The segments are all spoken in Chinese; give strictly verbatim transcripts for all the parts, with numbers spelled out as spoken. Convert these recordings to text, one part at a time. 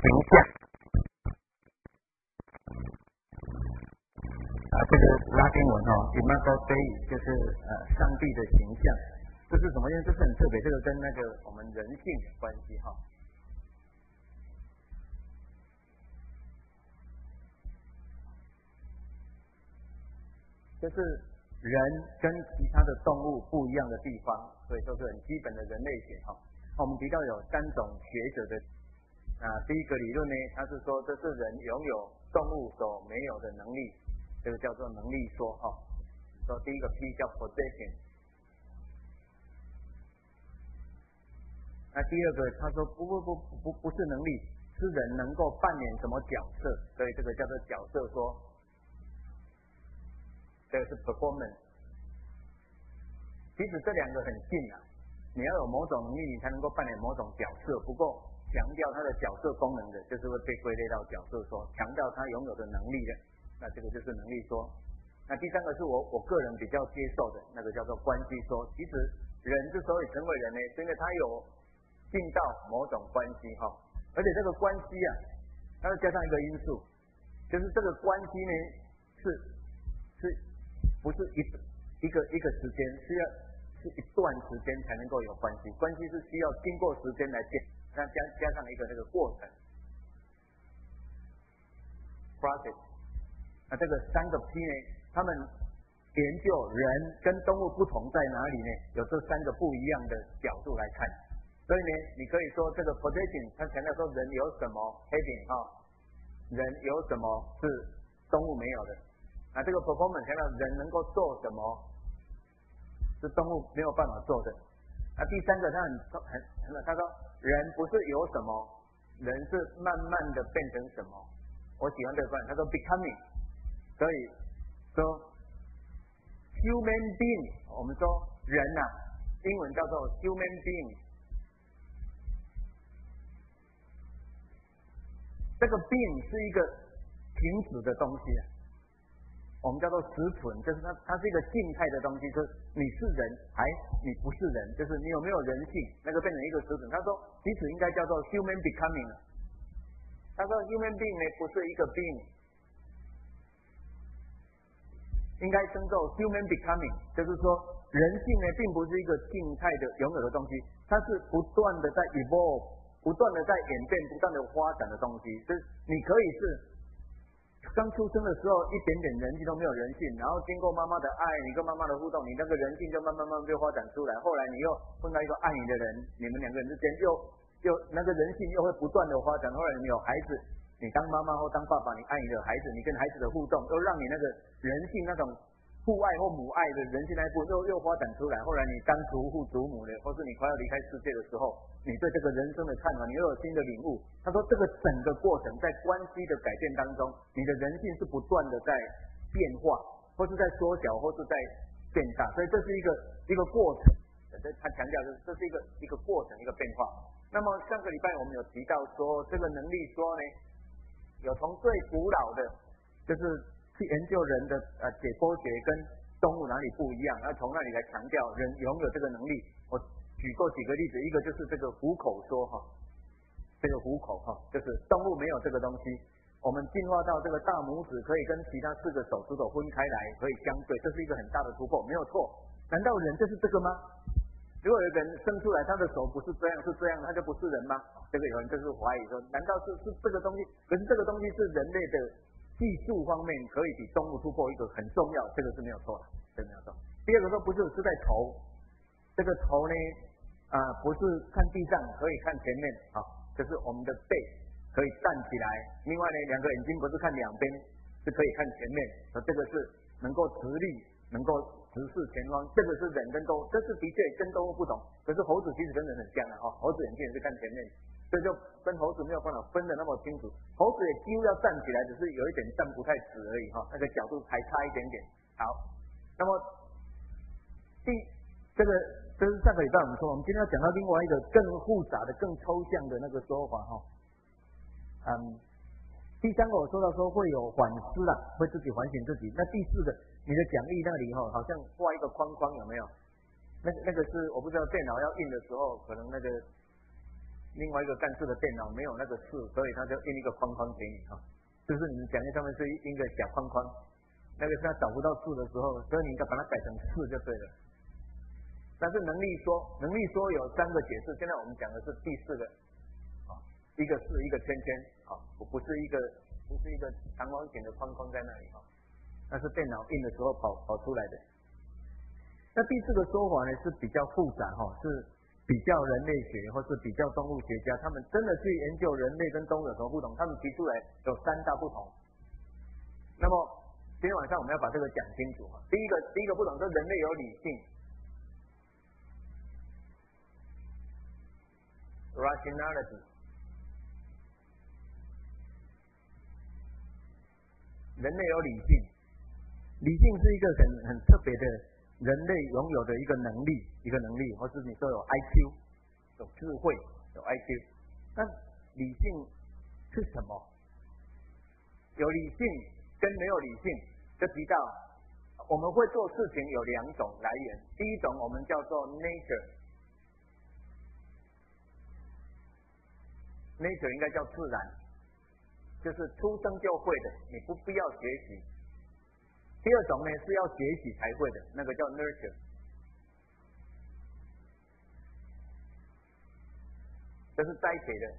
象。啊，这个拉丁文哦 ，imago Dei 就是呃上帝的形象，这是什么意思？这是很特别，这个跟那个我们人性有关系哈、哦。就是人跟其他的动物不一样的地方，所以说是很基本的人类学哈、哦。我们提到有三种学者的啊，第一个理论呢，他是说这是人拥有动物所没有的能力。这个叫做能力说哈，说第一个 P 叫 possession， 那第二个他说不不不不不是能力，是人能够扮演什么角色，所以这个叫做角色说，这个是 performance。其实这两个很近啊，你要有某种能力，你才能够扮演某种角色。不过强调他的角色功能的，就是会被归类到角色说，强调他拥有的能力的。那这个就是能力说。那第三个是我我个人比较接受的，那个叫做关系说。其实人之所以成为人呢，是因为他有进到某种关系哈，而且这个关系啊，它要加上一个因素，就是这个关系呢是是不是一一个一个时间，是要是一段时间才能够有关系，关系是需要经过时间来建，那加加上一个这个过程 process。那这个三个 P 呢，他们研究人跟动物不同在哪里呢？有这三个不一样的角度来看。所以呢，你可以说这个 possession， 他强调说人有什么 having 哈、哦，人有什么是动物没有的。那这个 performance 强调人能够做什么是动物没有办法做的。那第三个他很很很他说人不是有什么，人是慢慢的变成什么。我喜欢这个观点，他说 becoming。所以说 human being， 我们说人呐、啊，英文叫做 human being。这个 being 是一个停止的东西啊，我们叫做实存，就是它它是一个静态的东西，就是你是人还你不是人，就是你有没有人性，那个变成一个实存。他说其实应该叫做 human becoming。他说 human being 呢不是一个 being。应该称作 human becoming， 就是说人性呢并不是一个静态的拥有的东西，它是不断的在 evolve， 不断的在演变，不断的发展的东西。就是你可以是刚出生的时候一点点人性都没有人性，然后经过妈妈的爱，你跟妈妈的互动，你那个人性就慢慢慢慢就发展出来。后来你又碰到一个爱你的人，你们两个人之间又又那个人性又会不断的发展。后来你们有孩子，你当妈妈或当爸爸，你爱你的孩子，你跟孩子的互动，又让你那个人性那种父爱或母爱的人性那一部分又又发展出来。后来你当祖父祖母的，或是你快要离开世界的时候，你对这个人生的看法，你又有新的领悟。他说这个整个过程在关系的改变当中，你的人性是不断的在变化，或是在缩小，或是在变大。所以这是一个一个过程。他强调就是这是一个一个过程，一个变化。那么上个礼拜我们有提到说，这个能力说呢，有从最古老的，就是去研究人的呃解剖学跟动物哪里不一样，然后从那里来强调人拥有这个能力。我举过几个例子，一个就是这个虎口说哈，这个虎口哈，就是动物没有这个东西，我们进化到这个大拇指可以跟其他四个手指头分开来，可以相对，这是一个很大的突破，没有错。难道人就是这个吗？如果有个人生出来，他的手不是这样，是这样，他就不是人吗？这个有人就是怀疑说，难道是是这个东西？可是这个东西是人类的技术方面可以比动物突破一个很重要，这个是没有错的，这个没有错。第二个说不是是在头，这个头呢啊、呃、不是看地上可以看前面啊，就是我们的背可以站起来。另外呢，两个眼睛不是看两边，是可以看前面，说这个是能够直立，能够直视前方，这个是人跟动物，这是的确跟动物不同。可是猴子其实跟人很像啊，哈，猴子眼睛也是看前面，这就跟猴子没有办法分得那么清楚。猴子也几乎要站起来，只是有一点站不太直而已，哈，那个角度还差一点点。好，那么第这个这是上个礼拜我们说，我们今天要讲到另外一个更复杂的、更抽象的那个说法，哈，嗯。第三个我说到说会有反思啦，会自己反省自己。那第四个，你的讲义那里哈，好像画一个框框，有没有？那那个是我不知道电脑要印的时候，可能那个另外一个干事的电脑没有那个字，所以他就印一个框框给你哈，就是你们讲义上面是印一个小框框，那个是他找不到字的时候，所以你应该把它改成字就对了。但是能力说，能力说有三个解释，现在我们讲的是第四个，啊，一个是一个圈圈，啊，不是一个不是一个长方形的框框在那里哈，那是电脑印的时候跑跑出来的。那第四个说法呢是比较复杂哈，是比较人类学或是比较动物学家，他们真的去研究人类跟动物有什么不同，他们提出来有三大不同。那么今天晚上我们要把这个讲清楚哈。第一个第一个不同是人类有理性 ，rationality， 人类有理性，理性是一个很很特别的。人类拥有的一个能力，一个能力，或是你说有 I Q， 有智慧，有 I Q。那理性是什么？有理性跟没有理性，就提到我们会做事情有两种来源。第一种我们叫做 nature，nature 应该叫自然，就是出生就会的，你不必要学习。第二种呢是要学习才会的，那个叫 nurture。这是栽培的。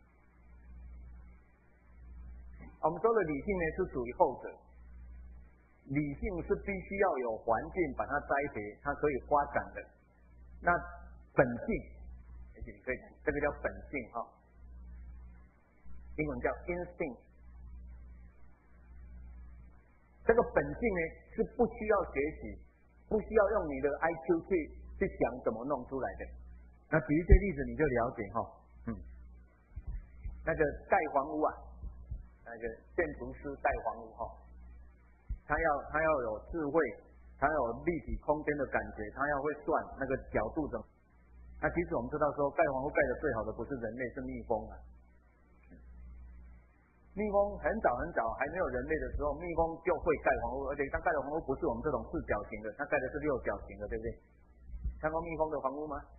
我们说的理性呢是属于后者，理性是必须要有环境把它栽培，它可以发展的。那本性，而且你可以这个叫本性哈，英文叫 instinct。这个本性呢是不需要学习，不需要用你的 I Q 去去想怎么弄出来的。那举一些例子你就了解哈，嗯，那个盖房屋啊，那个建筑师盖房屋哈，他要他要有智慧，他要有立体空间的感觉，他要会算那个角度怎么。那其实我们知道说，盖房屋盖的最好的不是人类，是蜜蜂啊。蜜蜂很早很早还没有人类的时候，蜜蜂就会盖房屋，而且它盖的房屋不是我们这种四角形的，它盖的是六角形的，对不对？看过蜜蜂的房屋吗？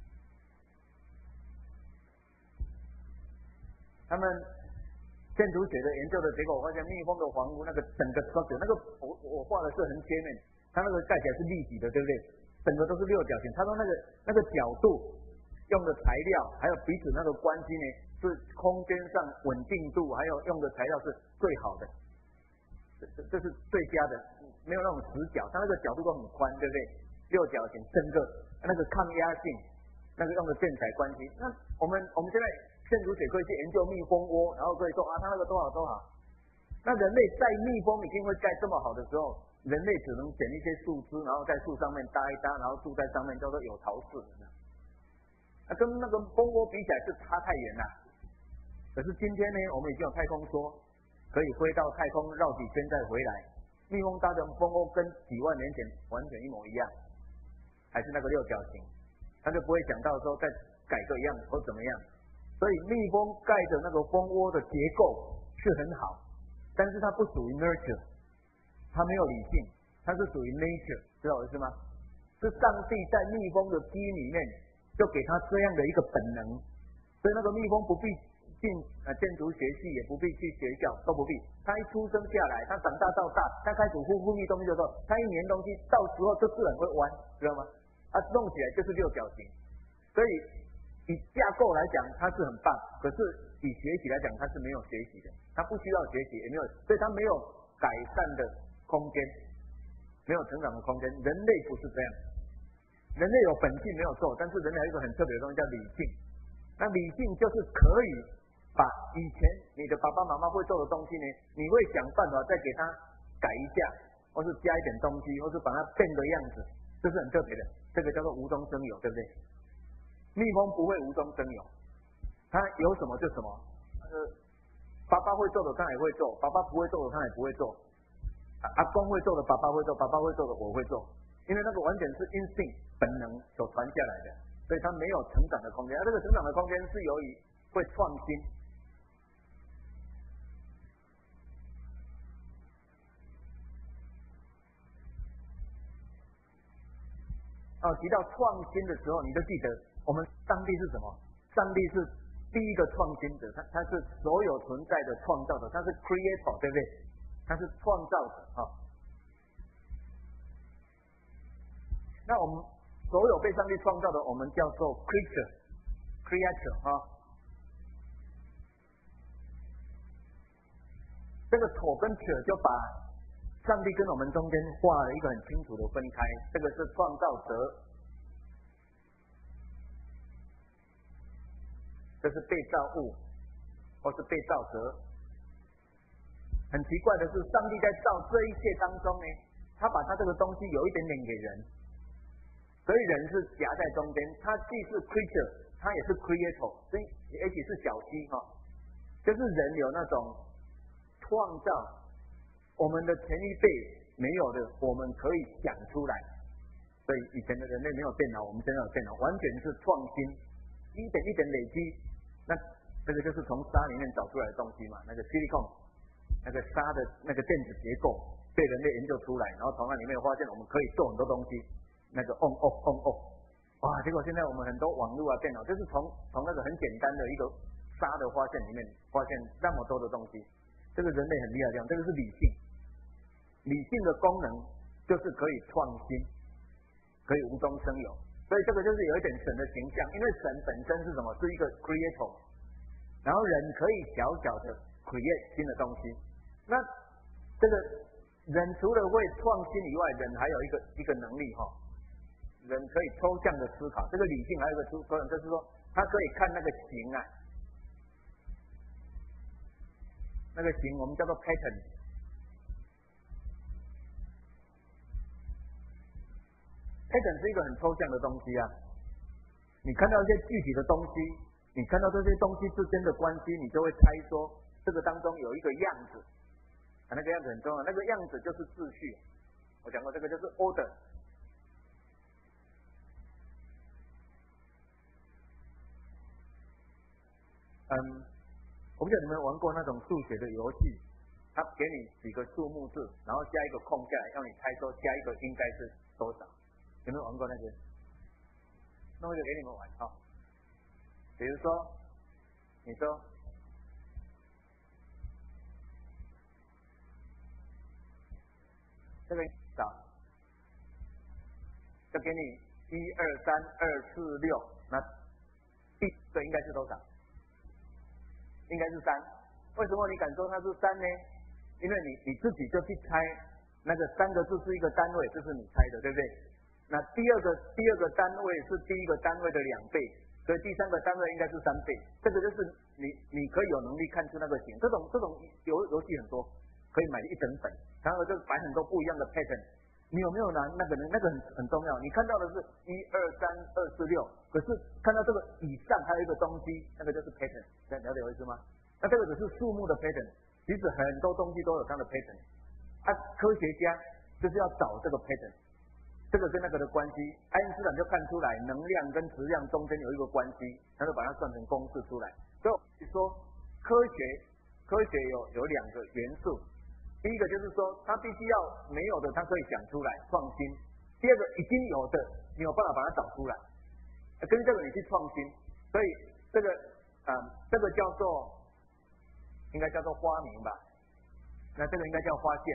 他们建筑学的研究的结果，我发现蜜蜂的房屋那个整个 structure， 那个我我画的是很切面，它那个盖起来是立体的，对不对？整个都是六角形。他说那个那个角度用的材料，还有彼此那个关系呢，是空间上稳定度，还有用的材料是最好的，这这这是最佳的，没有那种死角，它那个角度都很宽，对不对？六角形，整个那个抗压性，那个用的建材关系。那我们我们现在建筑学可以去研究蜜蜂窝，然后可以说啊，它那个多好多好。那人类在蜜蜂已经会盖这么好的时候，人类只能捡一些树枝，然后在树上面搭一搭，然后住在上面，叫做有巢式的。那跟那个蜂窝比起来是差太远了。可是今天呢，我们已经有太空梭，可以飞到太空绕几圈再回来。蜜蜂搭的蜂窝跟几万年前完全一模一样，还是那个六角形，他就不会想到说再改个样或怎么样。所以蜜蜂盖的那个蜂窝的结构是很好，但是它不属于 nurture， 它没有理性，它是属于 nature， 知道我意思吗？是上帝在蜜蜂的基因里面就给它这样的一个本能，所以那个蜜蜂不必进呃建筑学系，也不必去学校，都不必。它一出生下来，它长大到大，它开始呼呼蜜东西的时候，它一粘东西，到时候就自然会弯，知道吗？它弄起来就是六角形。所以以架构来讲，它是很棒，可是以学习来讲，它是没有学习的，它不需要学习，也没有，所以它没有改善的空间，没有成长的空间。人类不是这样。人类有本性没有错，但是人类有一个很特别的东西叫理性。那理性就是可以把以前你的爸爸妈妈会做的东西呢，你会想办法再给它改一下，或是加一点东西，或是把它变个样子，这是很特别的。这个叫做无中生有，对不对？蜜蜂不会无中生有，它有什么就什么。呃，爸爸会做的它也会做，爸爸不会做的它也不会做。啊、阿公会做的爸爸会做，爸爸会做的我会做。因为那个完全是 instinct 本能所传下来的，所以它没有成长的空间。而这个成长的空间是由于会创新。哦，提到创新的时候，你就记得我们上帝是什么？上帝是第一个创新者，他他是所有存在的创造者，他是 creator， 对不对？他是创造者啊。那我们所有被上帝创造的，我们叫做 creature，creature 啊。这个头跟者就把上帝跟我们中间画了一个很清楚的分开，这个是创造者，这是被造物，或是被造者。很奇怪的是，上帝在造这一切当中呢，他把他这个东西有一点点给人，所以人是夹在中间，他既是 creature， 他也是 creator， 所以也许是小 c 哈，就是人有那种创造，我们的前一辈没有的，我们可以想出来。所以以前的人类没有电脑，我们现在有电脑，完全是创新，一点一点累积。那这个就是从沙里面找出来的东西嘛，那个 silicon， 那个沙的那个电子结构被人类研究出来，然后从那里面发现我们可以做很多东西，那个 on off on off， 哇！结果现在我们很多网络啊、电脑，就是从从那个很简单的一个沙的发现里面发现那么多的东西。这个人类很厉害的地方，这个是理性。理性的功能就是可以创新，可以无中生有，所以这个就是有一点神的形象，因为神本身是什么？是一个 creator， 然后人可以小小的 create 新的东西。那这个人除了会创新以外，人还有一个一个能力哈，人可以抽象的思考。这个理性还有一个抽抽象，就是说他可以看那个形啊。那个形我们叫做 pattern。pattern 是一个很抽象的东西啊，你看到一些具体的东西，你看到这些东西之间的关系，你就会猜说这个当中有一个样子，啊，那个样子很重要，那个样子就是秩序。我讲过这个就是 order。嗯。我不知道你们玩过那种数学的游戏，他给你几个数目字，然后加一个空下来，让你猜说加一个应该是多少？有没有玩过那个？弄一个给你们玩啊、哦。比如说，你说这个少，就给你一二三二四六，那第这应该是多少？应该是三。为什么你敢说它是三呢？因为你你自己就去猜，那个三个字是一个单位，这是你猜的，对不对？那第二个第二个单位是第一个单位的两倍，所以第三个单位应该是三倍。这个就是你你可以有能力看出那个形。这种这种游游戏很多，可以买一整本，然后就摆很多不一样的 pattern。你有没有拿那个呢？那个很很重要。你看到的是一二三二四六，可是看到这个以上还有一个东西，那个就是 pattern， 了解我意思吗？那这个只是数目的 pattern， 其实很多东西都有它的 pattern。啊，科学家就是要找这个 pattern， 这个跟那个的关系，爱因斯坦就看出来能量跟质量中间有一个关系，他就把它算成公式出来。所以说科学科学有有两个元素。第一个就是说，它必须要没有的，它可以想出来创新；第二个，已经有的，你有办法把它找出来，跟这个你去创新。所以这个，嗯，这个叫做，应该叫做发明吧？那这个应该叫发现。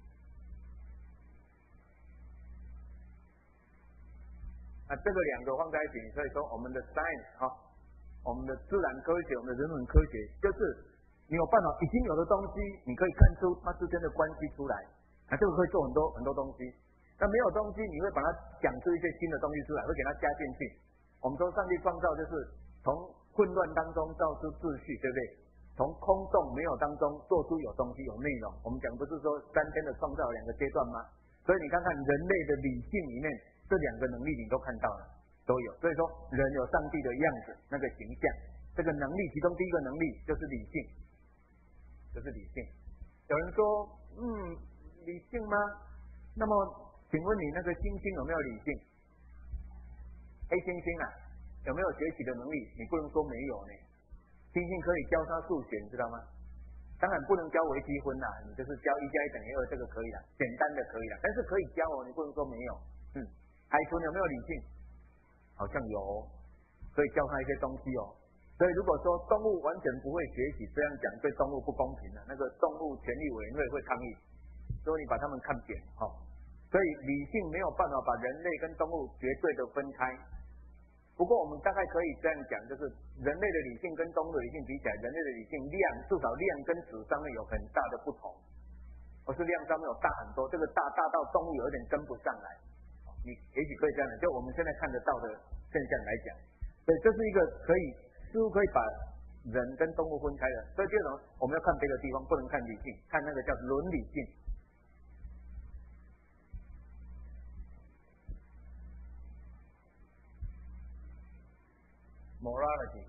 那这个两个放在一起，所以说我们的 science 哈，我们的自然科学，我们的人文科学，就是你有办法已经有的东西，你可以看出它之间的关系出来，那这个可以做很多很多东西。那没有东西，你会把它讲出一些新的东西出来，会给它加进去。我们说上帝创造就是从混乱当中造出秩序，对不对？从空洞没有当中做出有东西有内容。我们讲不是说三天的创造两个阶段吗？所以你看看人类的理性里面，这两个能力你都看到了，都有。所以说人有上帝的样子，那个形象，这个能力，其中第一个能力就是理性，就是理性。有人说，嗯，理性吗？那么，请问你那个猩猩有没有理性？黑猩猩啊，有没有学习的能力？你不能说没有呢。猩猩可以教他数学，你知道吗？当然不能教微积分啦，你就是教一加一等于二，这个可以啦，简单的可以啦，但是可以教哦，你不能说没有。嗯，海豚有没有理性？好像有哦，可以教他一些东西哦。 所以如果说动物完全不会学习，这样讲对动物不公平的，那个动物权利委员会会抗议，所以你把他们看扁哈、哦。所以理性没有办法把人类跟动物绝对的分开。不过我们大概可以这样讲，就是人类的理性跟动物的理性比起来，人类的理性量至少量跟质上面有很大的不同，而是量上面有大很多，这个大大到动物有一点跟不上来。你也许可以这样讲，就我们现在看得到的现象来讲，所以这是一个可以似乎可以把人跟动物分开的。所以这种我们要看别的地方，不能看理性，看那个叫伦理性。morality，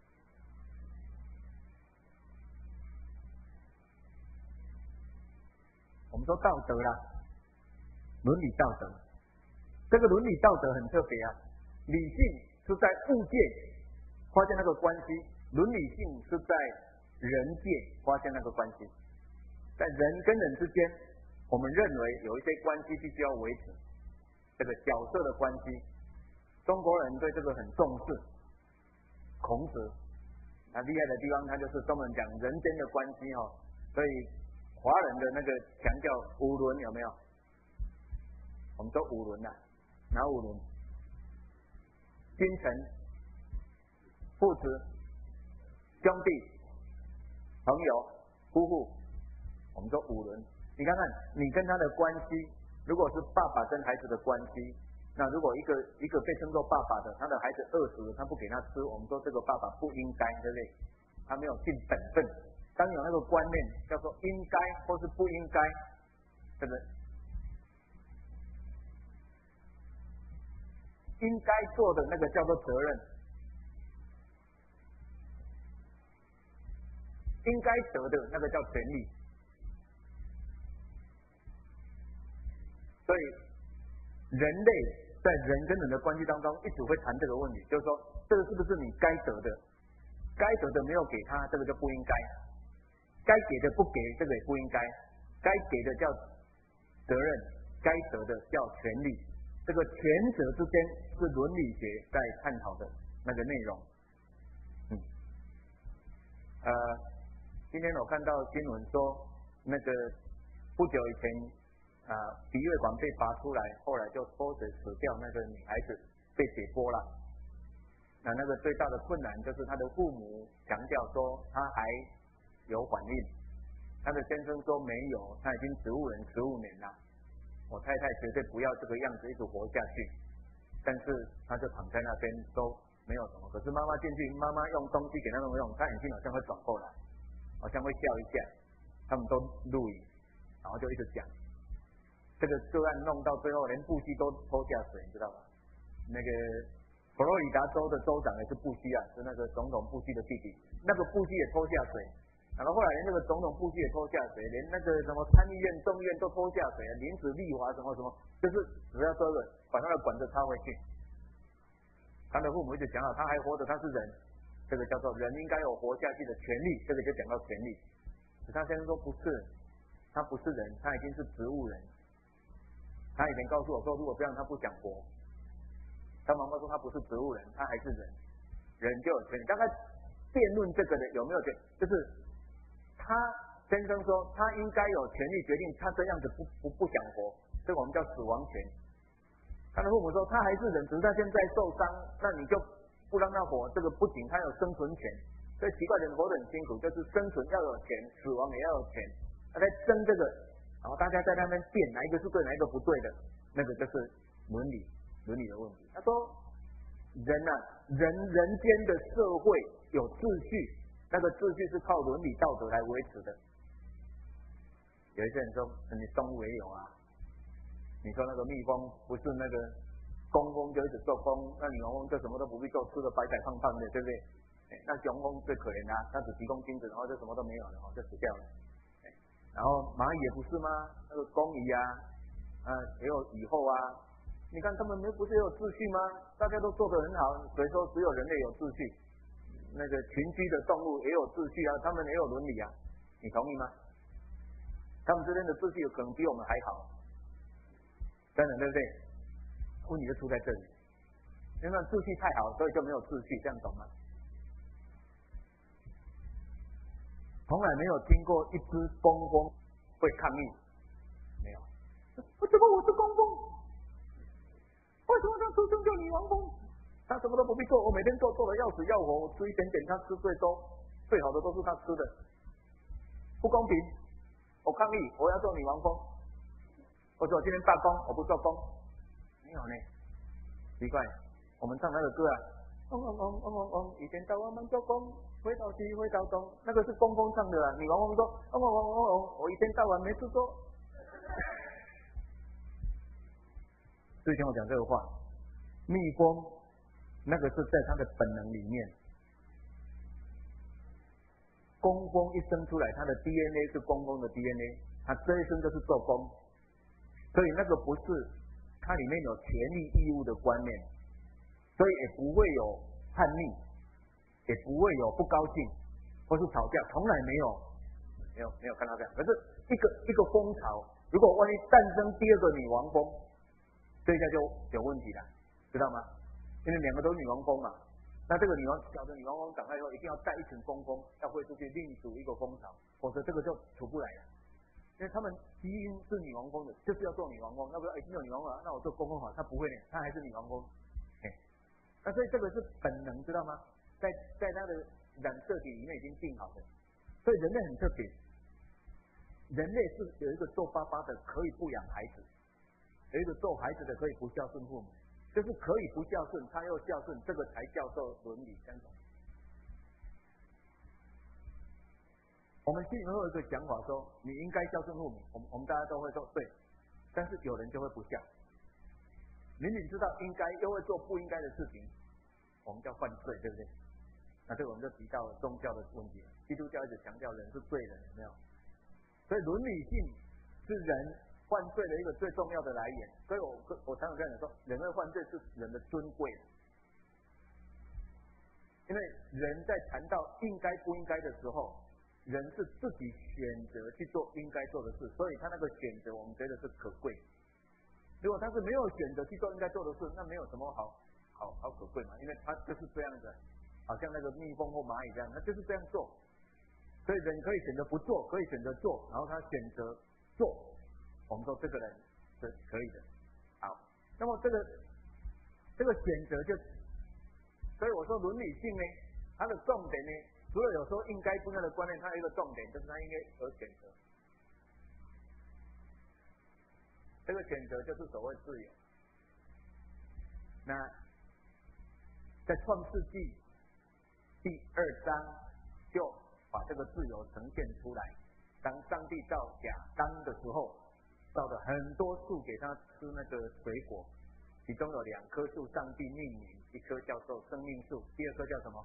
我们说道德啦，伦理道德，这个伦理道德很特别啊。理性是在物界发现那个关系，伦理性是在人界发现那个关系。在人跟人之间，我们认为有一些关系必须要维持，这个角色的关系，中国人对这个很重视。孔子他厉害的地方，他就是专门讲人间的关系哈、哦，所以华人的那个强调五伦有没有？我们说五伦呐、啊，哪五伦？君臣、父子、兄弟、朋友、夫妇，我们说五伦。你看看，你跟他的关系，如果是爸爸跟孩子的关系。那如果一个一个被称作爸爸的，他的孩子饿死了，他不给他吃，我们说这个爸爸不应该，对不对？他没有尽本分。当有那个观念叫做应该或是不应该，对不对？应该做的那个叫做责任，应该得的那个叫权利。所以人类在人跟人的关系当中，一直会谈这个问题，就是说，这个是不是你该得的？该得的没有给他，这个就不应该；该给的不给，这个也不应该。该给的叫责任，该得的叫权利。这个权责之间是伦理学在探讨的那个内容。嗯，呃，今天我看到新闻说，那个不久以前。啊，鼻胃管被拔出来，后来就拖着死掉那个女孩子被解剖了。那那个最大的困难就是她的父母强调说她还有反应，她的先生说没有，她已经植物人十五年了。我太太绝对不要这个样子一直活下去，但是她就躺在那边都没有什么。可是妈妈进去，妈妈用东西给她弄用，她眼睛好像会转过来，好像会笑一下。他们都录影，然后就一直讲。这个个案弄到最后，连布希都拖下水，你知道吗？那个佛罗里达州的州长也是布希啊，是那个总统布希的弟弟，那个布希也拖下水，然后后来连那个总统布希也拖下水，连那个什么参议院、众议院都拖下水，临时立法什么什么，就是只要说的把他的管子插回去。他的父母一直讲好，他还活着，他是人，这个叫做人应该有活下去的权利，这个就讲到权利。可他先生说不是，他不是人，他已经是植物人。他以前告诉我说，如果这样他不想活。他妈妈说他不是植物人，他还是人，人就有权利。大概辩论这个的有没有权，就是他先生说他应该有权利决定他这样子不不不想活，这个我们叫死亡权。他的父母说他还是人，只是他现在受伤，那你就不让他活，这个不行，他有生存权。所以奇怪，人活得很辛苦，就是生存要有钱，死亡也要有钱，他在争这个。然后大家在那边辩哪一个是对，哪一个不对的，那个就是伦理伦理的问题。他说，人啊，人人间的社会有秩序，那个秩序是靠伦理道德来维持的。有一些人说，你动物也有啊，你说那个蜜蜂不是那个工蜂就一直做工，那女王蜂就什么都不必做，吃的白白胖胖的，对不对？那雄蜂最可怜啊，它只提供精子，然后就什么都没有了，就死掉了。然后蚂蚁也不是吗？那个工蚁啊，啊也有蚁后啊。你看他们不是也有秩序吗？大家都做得很好，谁说只有人类有秩序？那个群居的动物也有秩序啊，他们也有伦理啊，你同意吗？他们之间的秩序有可能比我们还好，真的对不对？问题就出在这里，因为秩序太好，所以就没有秩序，这样懂吗？ 从来没有听过一只工蜂会抗议，没有。为什么我是工蜂？为什么他出生就女王蜂？他什么都不必做，我每天做做的要死要活，我吃一点点，他吃最多，最好的都是他吃的，不公平！我抗议，我要做女王蜂。或者我今天罢工，我不做工，没有呢，奇怪。我们唱那个歌啊，嗡嗡嗡嗡嗡嗡，一天到晚忙做工，回到家回到东，那个是工蜂唱的啊。女王蜂说，嗡嗡嗡嗡嗡，我一天到晚没事做。所以听我讲这个话，蜜蜂那个是在它的本能里面，工蜂一生出来，它的 D N A 是工蜂的 D N A， 它这一生就是做工，所以那个不是它里面有权利义务的观念，所以也不会有叛逆，也不会有不高兴或是吵架，从来没有，没有没有看到这样。可是一个一个蜂巢，如果万一诞生第二个女王蜂，这一下就有问题了，知道吗？因为两个都是女王蜂嘛，那这个女王小的女王蜂长大以后，一定要带一群工蜂，要飞出去另组一个蜂巢，否则这个就出不来了。因为他们基因是女王蜂的，就是要做女王蜂。那不是哎，没有女王蜂，那我做工蜂好，他不会呢，他还是女王蜂。哎，那所以这个是本能，知道吗？在在他的染色体里面已经定好的。所以人类很特别，人类是有一个皱巴巴的可以不养孩子。有一个做孩子的可以不孝顺父母，就是可以不孝顺，他又孝顺，这个才叫做伦理相同。我们心里面有一个想法说，你应该孝顺父母，我们我们大家都会说对，但是有人就会不孝，明明知道应该又会做不应该的事情，我们叫犯罪，对不对？那这个我们就提到了宗教的问题了。基督教一直强调人是罪人，有没有？所以伦理性是人犯罪的一个最重要的来源，所以我我常常跟人说，人类犯罪是人的尊贵，因为人在谈到应该不应该的时候，人是自己选择去做应该做的事，所以他那个选择我们觉得是可贵。如果他是没有选择去做应该做的事，那没有什么好好好可贵嘛，因为他就是这样的，好像那个蜜蜂或蚂蚁这样，他就是这样做。所以人可以选择不做，可以选择做，然后他选择做。我们说这个人是可以的，好，那么这个这个选择就，所以我说伦理性呢，它的重点呢，除了有时候应该不应该的观念，它有一个重点就是它应该有选择，这个选择就是所谓自由。那在创世纪第二章就把这个自由呈现出来，当上帝造亚当的时候，造了很多树给他吃那个水果，其中有两棵树上帝命名，一棵叫做生命树，第二棵叫什么？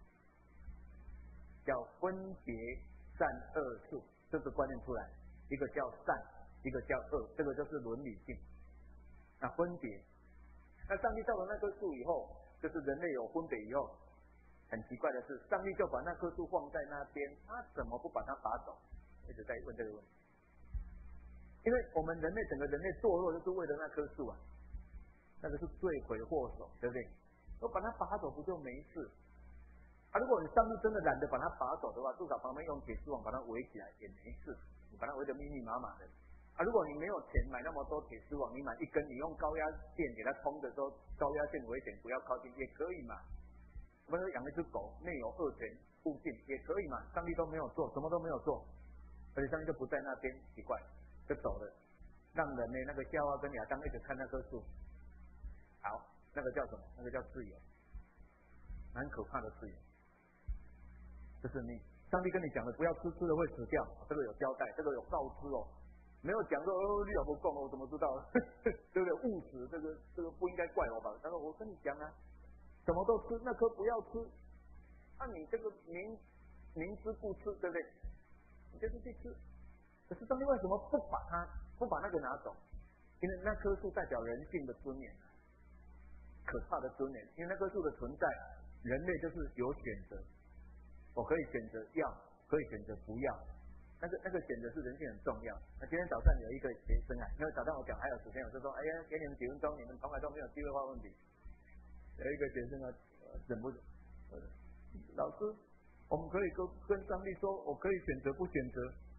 叫分别善恶树，这个观念出来，一个叫善，一个叫恶，这个就是伦理性。那分别，那上帝造了那棵树以后，就是人类有分别以后，很奇怪的是，上帝就把那棵树放在那边，他怎么不把它拔走？一直在问这个问题。因为我们人类整个人类堕落就是为了那棵树啊，那个是罪魁祸首，对不对？我把它拔走不就没事？啊，如果你上帝真的懒得把它拔走的话，至少旁边用铁丝网把它围起来也没事，你把它围得密密麻麻的。啊，如果你没有钱买那么多铁丝网，你买一根，你用高压线给它通的时候，高压线危险，不要靠近也可以嘛。我们养一只狗，内有恶犬附近也可以嘛。上帝都没有做，什么都没有做，而且上帝就不在那边，奇怪。就走了，让人呢那个夏娃跟亚当一直看那棵树，好，那个叫什么？那个叫自由，很可怕的自由。就是你上帝跟你讲的，不要吃，吃了会死掉，这个有交代，这个有告知哦，没有讲说哦，你老婆讲了，我怎么知道？对不对？误食这个这个不应该怪我吧？他说我跟你讲啊，什么都吃，那颗不要吃，那、啊、你这个明明知不吃，对不对？你就是去吃。可是上帝为什么不把它不把那个拿走？因为那棵树代表人性的尊严，可怕的尊严。因为那棵树的存在，人类就是有选择，我可以选择要，可以选择不要。那个那个选择是人性很重要。那今天早上有一个学生啊，因为早上我讲还有时间，我就说，哎呀，给你们几分钟，你们从来都没有机会问问题。有一个学生啊，忍不住，老师， 我们可以跟跟上帝说，我可以选择不选择。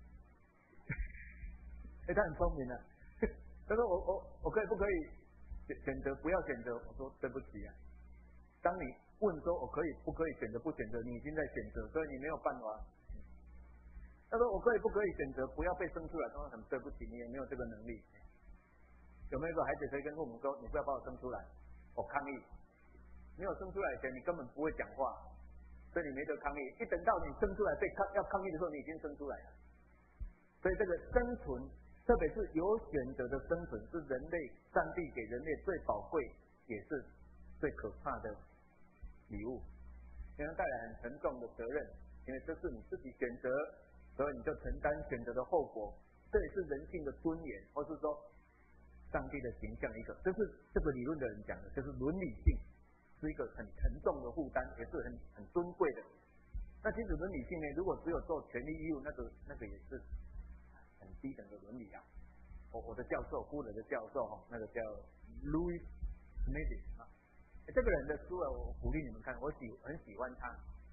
哎、欸，他很聪明啊。他说我我我可以不可以选选择不要选择？我说对不起啊，当你问说我可以不可以选择不选择，你已经在选择，所以你没有办法。他说我可以不可以选择不要被生出来？他说很对不起，你也没有这个能力。有没有一个孩子可以跟父母说，你不要把我生出来，我抗议。没有生出来前，你根本不会讲话，所以你没得抗议。一等到你生出来被抗要抗议的时候，你已经生出来了。所以这个生存，特别是有选择的生存，是人类上帝给人类最宝贵，也是最可怕的礼物，因为带来很沉重的责任，因为这是你自己选择，所以你就承担选择的后果。这也是人性的尊严，或是说上帝的形象一个，这是这个理论的人讲的，就是伦理性是一个很沉重的负担，也是很很尊贵的。那其实伦理性呢，如果只有做权利义务，那个那个也是很低等的伦理啊。我我的教授，夫人的教授哈，那个叫 Louis Smith 啊，这个人的书啊，我鼓励你们看，我喜很喜欢他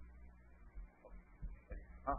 啊。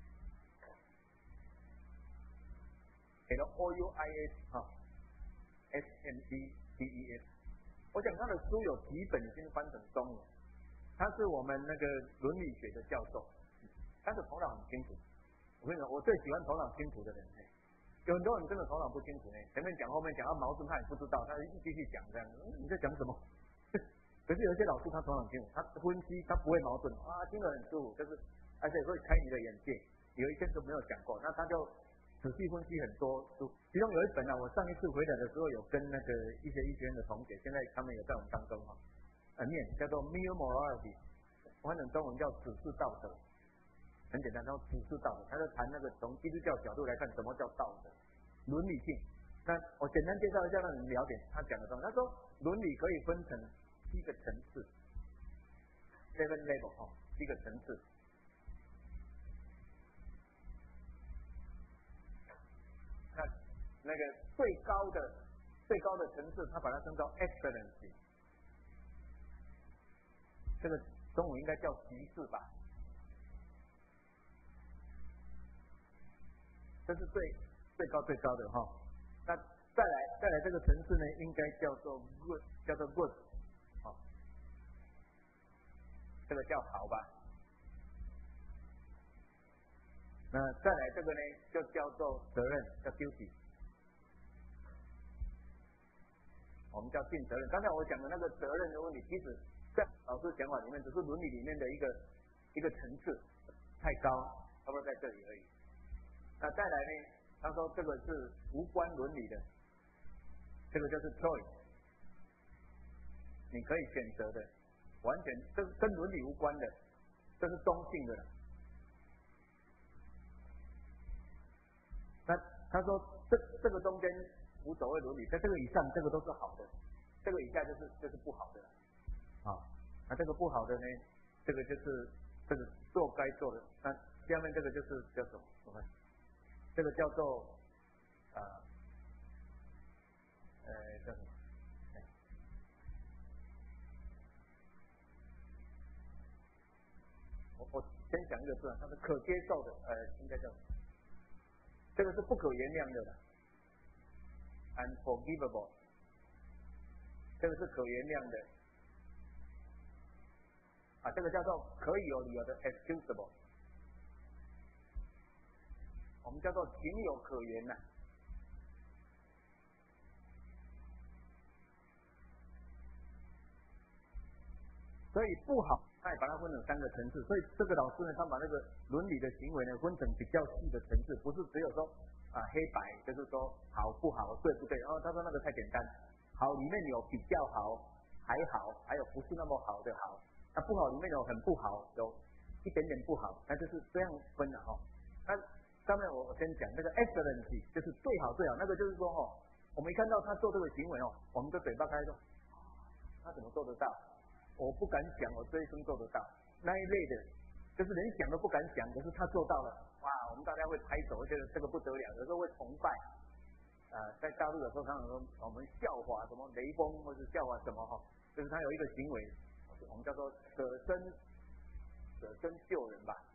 给了 O U I S 哈 ，S M E D E S。我想他的书有几本已经翻成中文，他是我们那个伦理学的教授，他的头脑很清楚。我跟你说，我最喜欢头脑清楚的人。有很多人真的头脑不清楚呢，前面讲后面讲到矛盾，他也不知道，他继续讲这样，嗯、你在讲什么？可是有一些老师他头脑清楚，他分析他不会矛盾啊，听得很舒服，就是而且会开你的眼界。有一些都没有讲过，那他就仔细分析很多书，其中有一本啊，我上一次回来的时候有跟那个一些医学院的同学，现在他们也在我们当中哈，呃念叫做 Mere Morality， 翻成中文叫指示道德。很简单，他说指示道德，他就谈那个从基督教角度来看什么叫道德、伦理性。那我简单介绍一下，让你们了解他讲的东西。他说伦理可以分成七个层次 ，seven level 哈、哦，七个层次。那那个最高的最高的层次，他把它称叫 excellency， 这个中文应该叫极致吧。这是最最高最高的哈，那再来再来这个层次呢，应该叫做 good， 叫做 good， 好，这个叫好吧。那再来这个呢，就叫做责任，叫 duty， 我们叫尽责任。刚才我讲的那个责任的问题，其实在老师讲法里面，只是伦理里面的一个一个层次，太高，差不多在这里而已。那再来呢？他说这个是无关伦理的，这个就是 choice， 你可以选择的，完全这是跟伦理无关的，这是中性的。那他说这这个中间无所谓伦理，在这个以上这个都是好的，这个以下就是就是不好的了。啊，那这个不好的呢，这个就是这个做该做的。那下面这个就是叫什么？什么？这个叫做啊，呃，叫什么？我我先讲一个字，它是可接受的，呃，应该叫这个是不可原谅的 ，unforgivable， 这个是可原谅的，啊，这个叫做可以有理由的 excusable。我们叫做情有可原呐、啊，所以不好，他也把它分成三个层次。所以这个老师呢，他把那个伦理的行为呢分成比较细的层次，不是只有说啊黑白，就是说好不好，对不对？然后他说那个太简单，好里面有比较好，还好，还有不是那么好的好，那不好里面有很不好，有一点点不好，那就是这样分的哈、哦。那上面我先讲那个 excellency， 就是最好最好，那个就是说哦，我们一看到他做这个行为哦，我们的嘴巴开说，他怎么做得到？我不敢想，我这一生做得到那一类的，就是连想都不敢想，可是他做到了，哇！我们大家会拍手，会觉得这个不得了，有时候会崇拜。呃，在大陆有时候常常说我们笑话什么雷锋，或是笑话什么哈，就是他有一个行为，我们叫做舍身舍身救人吧。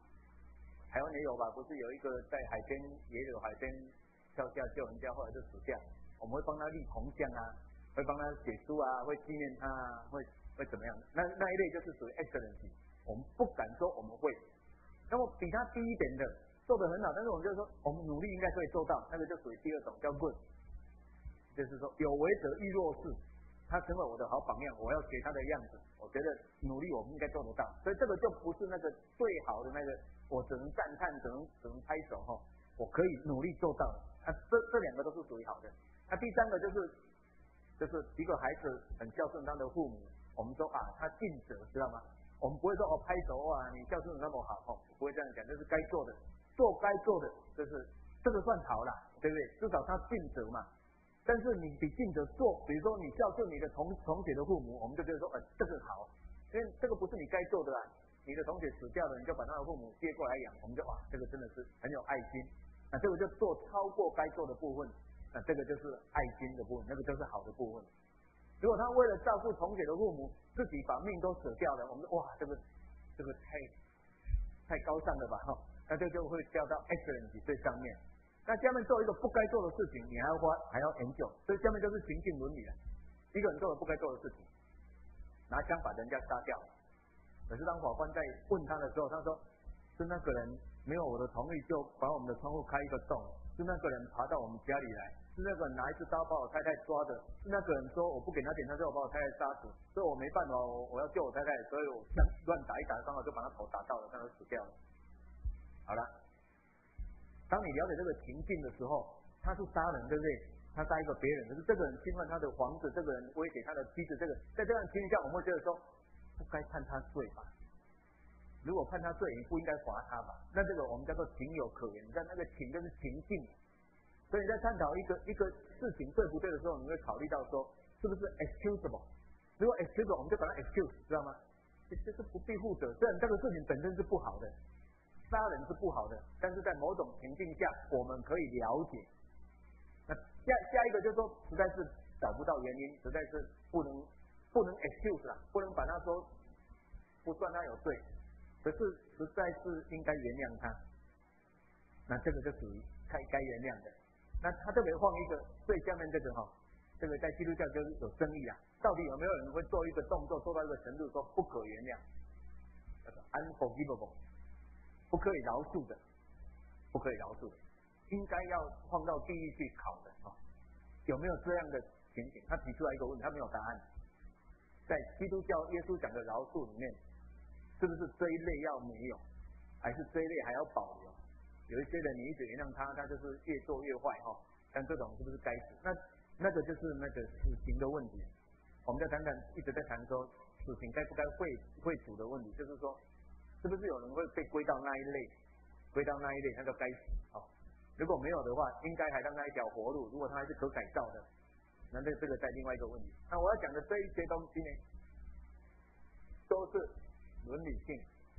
台湾也有吧？不是有一个在海边也有海边跳下救人家，后来就死掉，我们会帮他立铜像啊，会帮他写书啊，会纪念他啊，会会怎么样？那那一类就是属于 excellence， 我们不敢说我们会，那么比他低一点的做得很好，但是我们就说我们努力应该可以做到，那个就属于第二种叫 good， 就是说有为者亦若是。他成为我的好榜样，我要学他的样子。我觉得努力我们应该做得到，所以这个就不是那个最好的那个，我只能赞叹，只能只能拍手哈。我可以努力做到，啊，这这两个都是属于好的。那、啊、第三个就是就是一个孩子很孝顺他的父母，我们说啊，他尽责，知道吗？我们不会说哦拍手哇，你孝顺的那么好哦，不会这样讲，这是该做的，做该做的，就是这个算好啦，对不对？至少他尽责嘛。但是你比尽责做，比如说你孝顺你的同同学的父母，我们就觉得说，呃，这个好，因为这个不是你该做的啊。你的同学死掉了，你就把他的父母接过来养，我们就哇，这个真的是很有爱心。那这个就做超过该做的部分，那这个就是爱心的部分，那个就是好的部分。如果他为了照顾同学的父母，自己把命都舍掉了，我们说哇，这个这个太太高尚了吧哈，那这就会掉到 excellence 最上面。那下面做一个不该做的事情，你还要花还要研究，所以下面就是情境伦理了。一个人做了不该做的事情，拿枪把人家杀掉。可是当法官在问他的时候，他说是那个人没有我的同意就把我们的窗户开一个洞，是那个人爬到我们家里来，是那个人拿一支刀把我太太抓的，是那个人说我不给他点餐之后把我太太杀死，所以我没办法，我我要救我太太，所以我枪乱打一打，刚好就把他头打到了，他就死掉了。好了。当你了解这个情境的时候，他是杀人，对不对？他杀一个别人，可是这个人侵犯他的房子，这个人威胁他的妻子，这个在这样情况下，我们会觉得说，不该判他罪吧？如果判他罪，你不应该罚他吧？那这个我们叫做情有可原。你看那个情就是情境，所以你在探讨一个一个事情对不对的时候，你会考虑到说，是不是 excusable？ 如果 excusable， 我们就把它 excuse， 知道吗？这是不必负责，虽然这个事情本身是不好的。杀人是不好的，但是在某种情境下，我们可以了解。那下下一个就是说，实在是找不到原因，实在是不能不能 excuse 啦，不能把他说不算他有罪，可是实在是应该原谅他。那这个就属于该该原谅的。那他特别放一个最下面这个哈，这个在基督教就是有争议啦，到底有没有人会做一个动作做到一个程度说不可原谅，叫做 unforgivable。不可以饶恕的，不可以饶恕的，应该要放到地狱去考的啊、哦！有没有这样的情景？他提出来一个问题，他没有答案。在基督教耶稣讲的饶恕里面，是不是这一类要没有，还是这一类还要保留？有一些人你一直原谅他，他就是越做越坏哈、哦。像这种是不是该死？那那个就是那个死刑的问题。我们在谈谈，一直在谈说死刑该不该会会处的问题，就是说。是不是有人会被归到那一类？归到那一类，那就该死哦。如果没有的话，应该还让他一条活路。如果他还是可改造的，那这这个在另外一个问题。那我要讲的这一些东西呢，都是伦理性。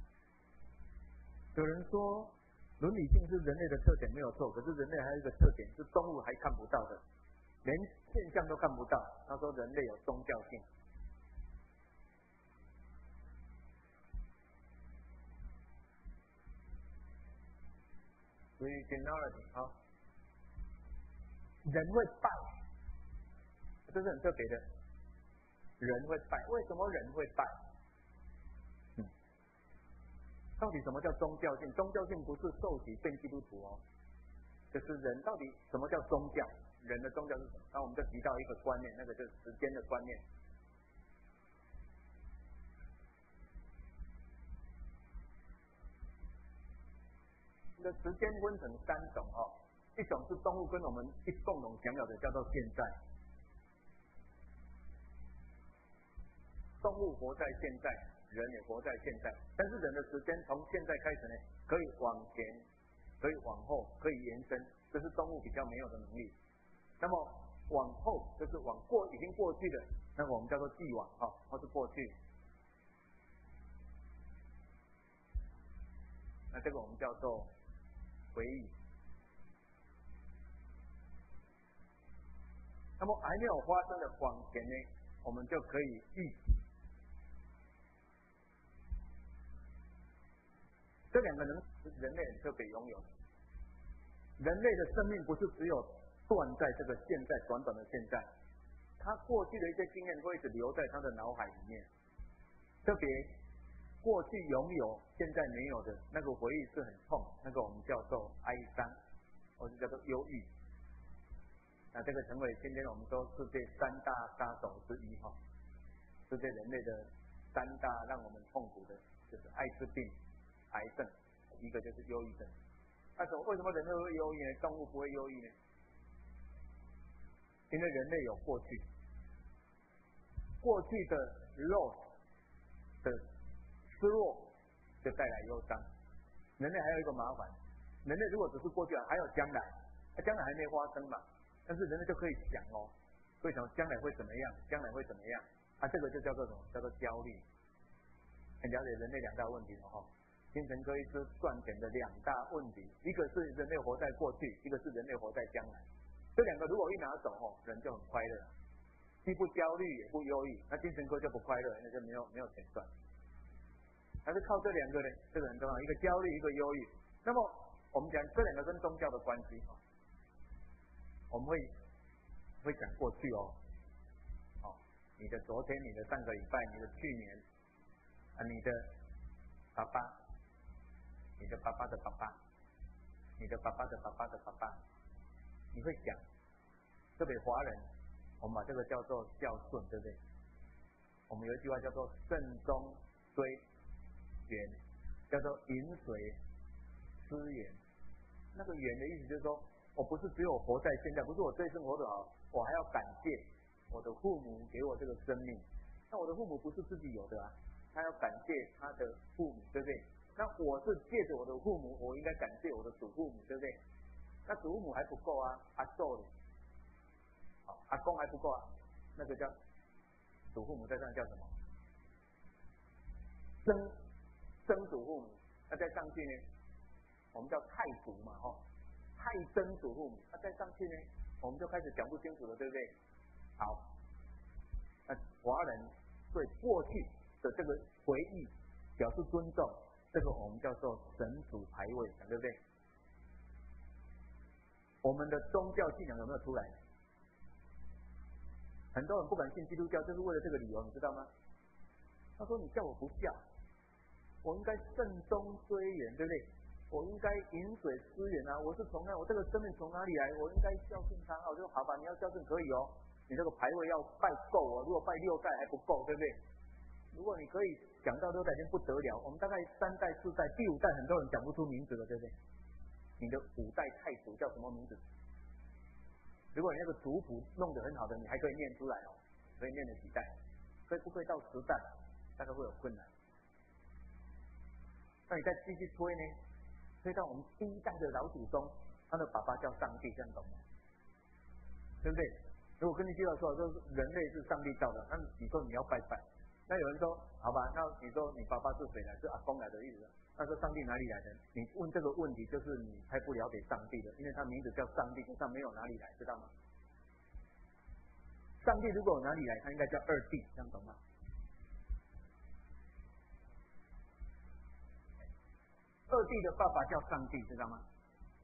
有人说伦理性是人类的特点没有错，可是人类还有一个特点是动物还看不到的，连现象都看不到。他说人类有宗教性。Originality 啊，人会败，这是很特别的。人会败，为什么人会败？嗯，到底什么叫宗教性？宗教性不是受洗变基督徒哦，就是人到底什么叫宗教？人的宗教是什么？那我们就提到一个观念，那个就是时间的观念。的时间分成三种哦，一种是动物跟我们一共同享有的，叫做现在。动物活在现在，人也活在现在，但是人的时间从现在开始呢，可以往前，可以往后，可以延伸，这是动物比较没有的能力。那么往后就是往过已经过去的，那我们叫做既往哈、哦，或是过去。那这个我们叫做回忆。那么还没有发生的往前呢，我们就可以预期。 这两个能人类很特别拥有。人类的生命不是只有断在这个现在短短的现在，他过去的一些经验会一直留在他的脑海里面。特别过去拥有现在没有的那个回忆是很痛，那个我们叫做哀伤，或者叫做忧郁。那这个成为今天我们说世界三大杀手之一哈，世界人类的三大让我们痛苦的就是艾滋病、癌症，一个就是忧郁症。那什么？为什么人类会忧郁呢？动物不会忧郁呢？因为人类有过去，过去的 loss 的失落就带来忧伤。人类还有一个麻烦，人类如果只是过去，还有将来，那将来还没发生嘛，但是人类就可以想哦，会想将来会怎么样，将来会怎么样，啊，这个就叫做什么？叫做焦虑。很了解人类两大问题了哈。精神科医师赚钱的两大问题，一个是人类活在过去，一个是人类活在将来。这两个如果一拿走哦，人就很快乐，既不焦虑也不忧郁，那精神科就不快乐，那就没有没有钱赚。还是靠这两个呢，这个很重要，一个焦虑，一个忧郁。那么我们讲这两个跟宗教的关系，我们会会讲过去哦，哦，你的昨天，你的上个礼拜，你的去年，啊，你的爸爸。你的爸爸的爸爸，你的爸爸的爸爸的爸爸，你会讲，特别华人，我们把这个叫做孝顺，对不对？我们有一句话叫做慎终追远，叫做饮水思源。那个远的意思就是说，我不是只有活在现在，不是我这一生活得好，我还要感谢我的父母给我这个生命。那我的父母不是自己有的啊，他要感谢他的父母，对不对？那我是借着我的父母，我应该感谢我的祖父母，对不对？那祖父母还不够啊，阿祖的，好，阿公还不够啊，那个叫祖父母在上叫什么？曾曾祖父母，那再上去呢，我们叫太祖嘛，哈，太曾祖父母，那再上去呢，我们就开始讲不清楚了，对不对？好，那华人对过去的这个回忆表示尊重。这个我们叫做神主牌位，对不对？我们的宗教信仰有没有出来？很多人不敢信基督教，就是为了这个理由，你知道吗？他说：“你叫我不孝，我应该慎终追远，对不对？我应该饮水思源啊！我是从那我这个生命从哪里来？我应该孝顺他。”我就好吧，你要孝顺可以哦，你这个牌位要拜够哦，如果拜六代还不够，对不对？如果你可以讲到六代已经不得了，我们大概三代四代，第五代很多人讲不出名字了，对不对？你的五代太祖叫什么名字？如果你那个族谱弄得很好的，你还可以念出来哦，可以念了几代，可以不可以到十代？大概会有困难。那你再继续推呢？推到我们第一代的老祖宗，他的爸爸叫上帝，这样懂吗？对不对？如果跟你介绍说，说人类是上帝造的，那你说你要拜拜。那有人说，好吧，那你说你爸爸是谁来？是阿公来的意思。那说上帝哪里来的？你问这个问题，就是你太不了解上帝了，因为他名字叫上帝，上没有哪里来，知道吗？上帝如果有哪里来，他应该叫二帝，这样懂吗？二帝的爸爸叫上帝，知道吗？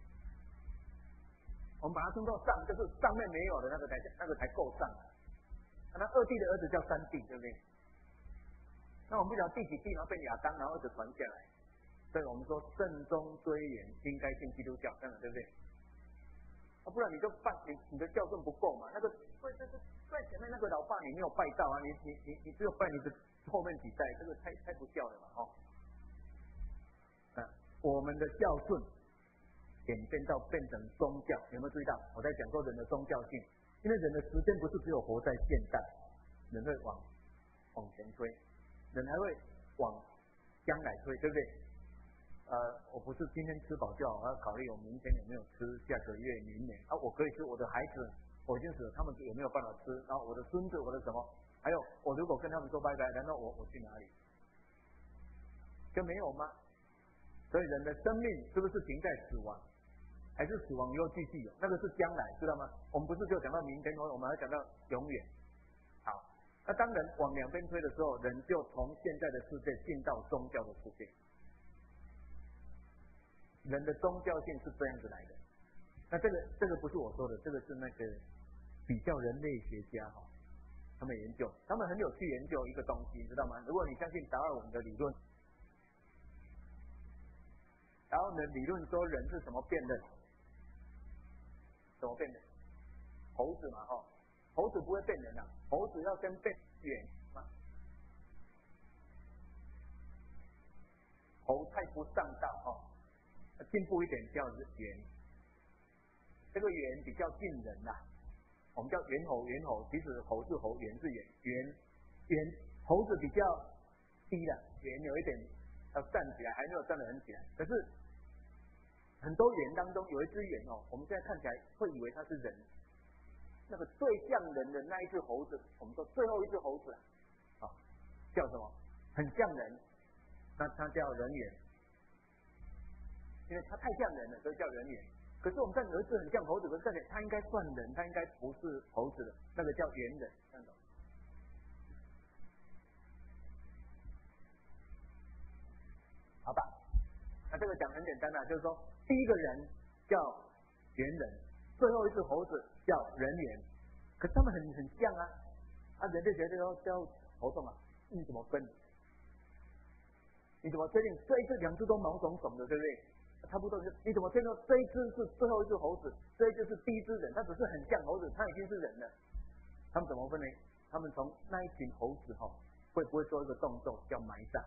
我们把它称作上，就是上面没有的那个才那个才够上啊。那二帝的儿子叫三帝，对不对？那我们不讲第几帝，然后被亚当，然后一直传下来，所以我们说慎终追远，应该信基督教，这样对不对？啊，不然你就拜你你的教顺不够嘛。那个对对对，在前面那个老爸你没有拜到啊，你你你你只有拜你的后面几代，这个太太不孝了嘛，哦。那我们的孝顺演变到变成宗教，有没有注意到？我在讲说人的宗教性，因为人的时间不是只有活在现代，人会往往前推。人还会往将来推，对不对？呃，我不是今天吃饱就好，我要考虑我明天有没有吃，下个月、明年啊，我可以吃，我的孩子我已经死了，他们有没有办法吃？然后我的孙子，我的什么？还有，我如果跟他们说拜拜，难道我我去哪里？就没有吗？所以人的生命是不是停在死亡，还是死亡以后继续有？那个是将来，知道吗？我们不是就讲到明天，我们还讲到永远。好。那当人往两边推的时候，人就从现在的世界进到宗教的世界。 人的宗教性是这样子来的。那这个这个不是我说的，这个是那个比较人类学家哈，他们研究，他们很有趣研究一个东西，你知道吗？如果你相信达尔文的理论，达尔文的理论说人是什么变的？怎么变的？猴子嘛哈，猴子不会变人啊，猴子要先变猿嘛。猴太不上道哈，进步一点叫猿，这个猿比较近人呐、啊，我们叫猿猴，猿猴其实猴是猴，猿是猿，猿猿猴子比较低了，猿有一点要站起来，还没有站得很起来。可是很多猿当中有一只猿哦，我们现在看起来会以为它是人，那个最像人的那一只猴子，我们说最后一只猴子啊，叫什么？很像人。那它叫人猿，因为它太像人了，所以叫人猿。可是我们看有一只很像猴子，可是看起来它应该算人，它应该不是猴子的，那个叫猿人，看懂？好吧，那这个讲很简单啦、啊，就是说第一个人叫猿人，最后一只猴子叫人猿，可是他们很很像啊，啊，人类学这个叫头痛啊，你怎么分？你怎么确定这一只两只都毛茸茸的，对不对？差不多，你怎么确定这一只是最后一只猴子，这一只是第一只人？它只是很像猴子，它已经是人了。他们怎么分呢？他们从那一群猴子哈、哦，会不会做一个动作叫埋葬？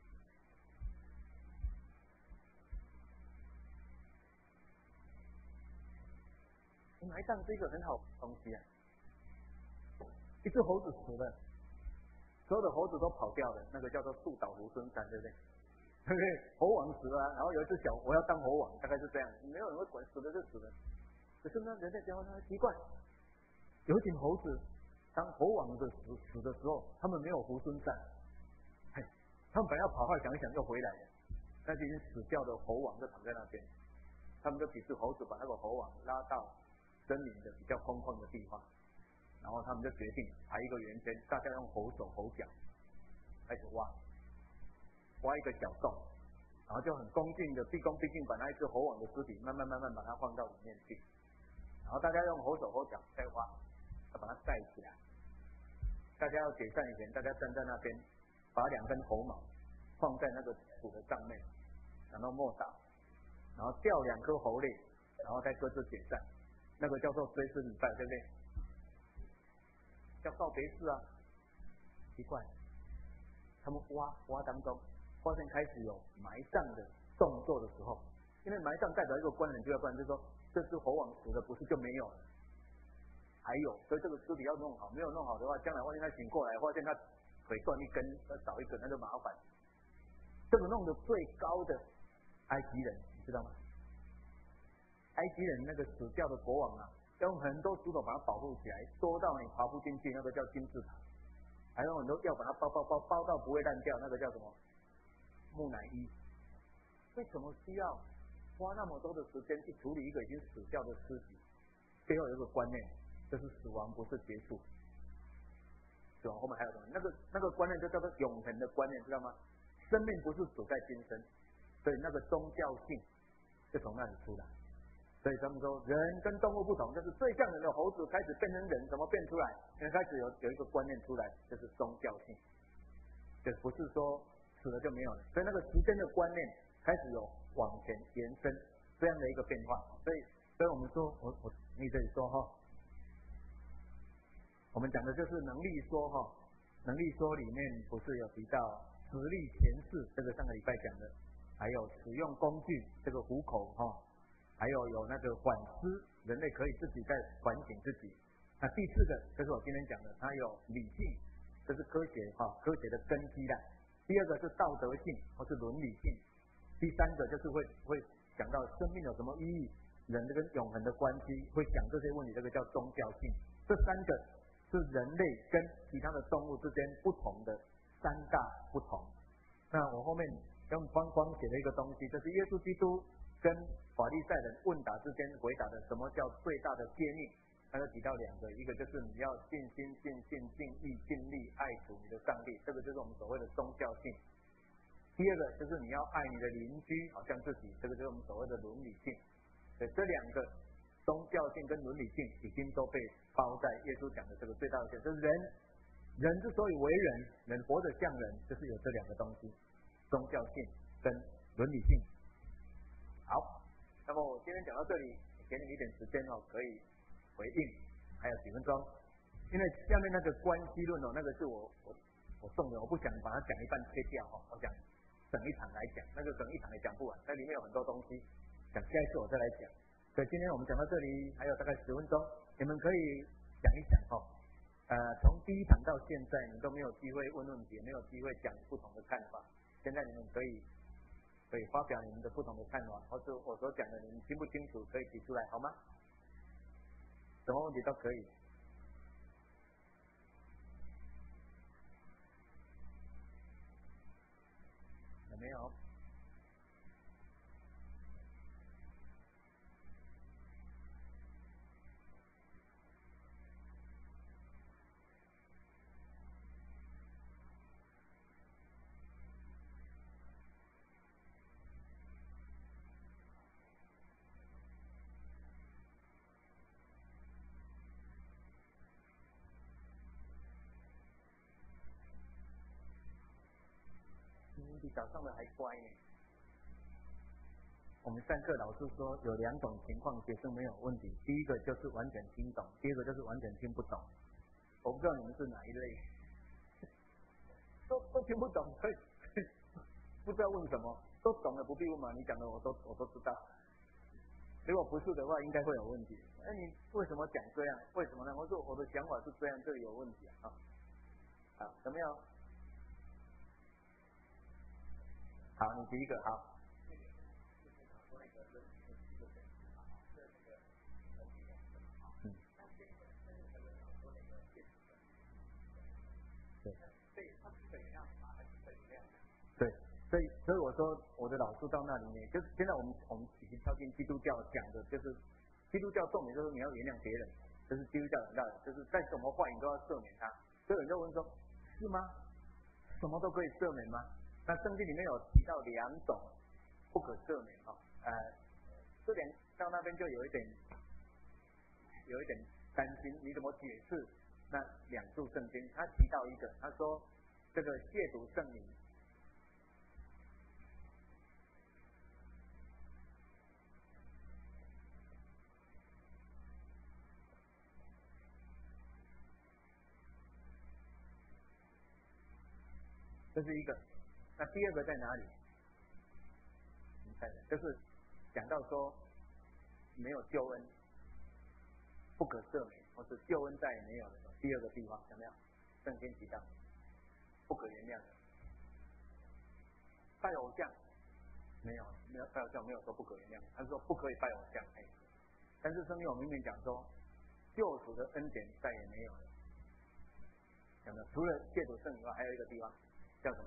埋葬是一个很好的东西啊。一只猴子死了，所有的猴子都跑掉了，那个叫做树倒猢狲散，对不对？对不对？猴王死了、啊，然后有一只小我要当猴王，大概是这样，没有人会管，死了就死了。可是呢，人类讲他奇怪，有一群猴子当猴王的死死的时候，他们没有猢狲散，嘿，他们本来要跑，后来想一想又回来了，那就已经死掉的猴王就躺在那边，他们就几只猴子把那个猴王拉到森林的比较空旷的地方，然后他们就决定排一个圆圈，大家用猴手猴脚开始挖。挖一个小洞，然后就很恭敬的毕恭毕敬把那一只猴王的尸体慢慢慢慢把它放到里面去，然后大家用猴手猴脚再挖，要把它盖起来。大家要解散以前，大家站在那边，把两根猴毛放在那个土的上面，然后默祷，然后掉两颗猴泪，然后再各自解散。那个叫做追思礼拜，对不对？叫告别式啊。奇怪，他们挖挖当中。发现开始有埋葬的动作的时候，因为埋葬代表一个官人就要不然就是说这只猴王死了不是就没有了，还有，所以这个尸体要弄好，没有弄好的话，将来万一他醒过来，发现他腿断一根，要少一根，那就麻烦。这个弄得最高的埃及人，你知道吗？埃及人那个死掉的国王啊，要用很多石头把它保护起来，多到你爬不进去，那个叫金字塔，还有很多要把它包包包包到不会烂掉，那个叫什么？木乃伊。为什么需要花那么多的时间去处理一个已经死掉的尸体？背后有一个观念，就是死亡不是结束，死亡后面还有什么？那个那个观念就叫做永恒的观念，知道吗？生命不是死在今生，所以那个宗教性就从那里出来。所以他们说人跟动物不同，就是最像人的猴子开始变成人，怎么变出来？因为开始有有一个观念出来，就是宗教性，就不是说死了就没有了，所以那个时间的观念开始有往前延伸这样的一个变化。所以，所以我们说，我我你这里说哈，我们讲的就是能力说哈，能力说里面不是有提到实力前世，这个上个礼拜讲的，还有使用工具这个虎口哈，还有有那个反思，人类可以自己在反省自己。那第四个就是我今天讲的，它有理性，这是科学哈，科学的根基啦。第二个是道德性或是伦理性，第三个就是会会讲到生命有什么意义，人跟永恒的关系，会讲这些问题，这个叫宗教性。这三个是人类跟其他的动物之间不同的三大不同。那我后面用框框写了一个东西，就是耶稣基督跟法利赛人问答之间回答的什么叫最大的诫命。他就提到两个，一个就是你要尽心尽性尽意尽力爱主你的上帝，这个就是我们所谓的宗教性。 第二个就是你要爱你的邻居好像自己，这个就是我们所谓的伦理性。对，这两个宗教性跟伦理性已经都被包在耶稣讲的这个最大的，就是人人之所以为人，人活得像人，就是有这两个东西，宗教性跟伦理性。好，那么我今天讲到这里，给你一点时间哦，可以回应，还有几分钟。因为下面那个关系论哦，那个是我我我送的，我不想把它讲一半切掉哈、哦，我想整一场来讲，那个整一场也讲不完，那里面有很多东西，想下一次我再来讲。所以今天我们讲到这里，还有大概十分钟，你们可以讲一讲哈、哦。呃，从第一场到现在，你都没有机会问问题，没有机会讲不同的看法。现在你们可以可以发表你们的不同的看法，或是我所讲的你们清不清楚，可以提出来好吗？什么问题都可以。有没有？比早上的还乖呢。我们上课老师说有两种情况学生没有问题，第一个就是完全听懂，第二个就是完全听不懂。我不知道你们是哪一类，都都听不懂，所以不知道问什么，都懂了不必问嘛，你讲的我都我都知道。如果不是的话，应该会有问题。哎，你为什么讲这样？为什么呢？我说我的想法是这样，这里有问题啊。好，有没有？好，你第一个好。嗯。对。对，所以所以我说我的老师到那里面，就是现在我们我们已经靠近基督教讲的，就是基督教重点就是你要原谅别人，这是基督教很大的，就是在什么话语都要赦免他。所以有人就问说，是吗？什么都可以赦免吗？那圣经里面有提到两种不可赦免啊、哦，呃，这点到那边就有一点有一点担心，你怎么解释那两处圣经？他提到一个，他说这个亵渎圣灵。这是一个，那第二个在哪里？你看，就是讲到说没有救恩，不可赦免，或是救恩再也没有的第二个地方，有没有？圣经提到不可原谅的，拜偶像没有，没有拜偶像没有说不可原谅，他说不可以拜偶像，哎，但是圣经有明明讲说救赎的恩典再也没有了，有没有？除了亵渎圣以外，还有一个地方。叫什么？